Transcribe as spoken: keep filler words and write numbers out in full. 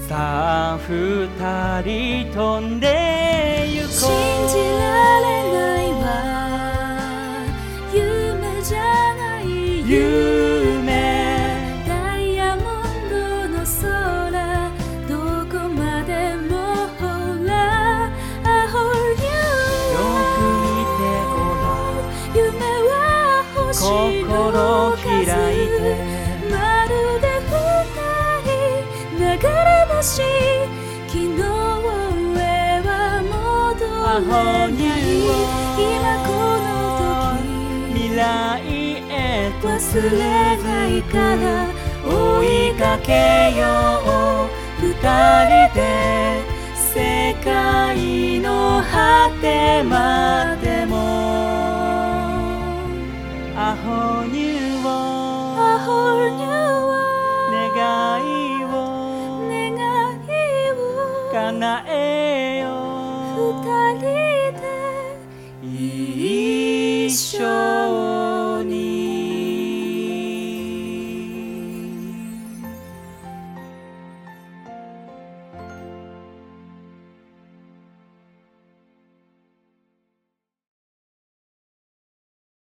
さあ二人飛んでゆこう。 信じられないわ、夢じゃない夢ダイヤモンドの空、どこまでもほら I hold you。 よく見てごらん、 夢は星の数、 心開いてまるで二人流れ星、昨日へは戻れない今この時、 未来へと忘れないから追いかけよう二人で世界の果てまでも。アホニューをアホニュー願いを願いを叶えよう二人で一生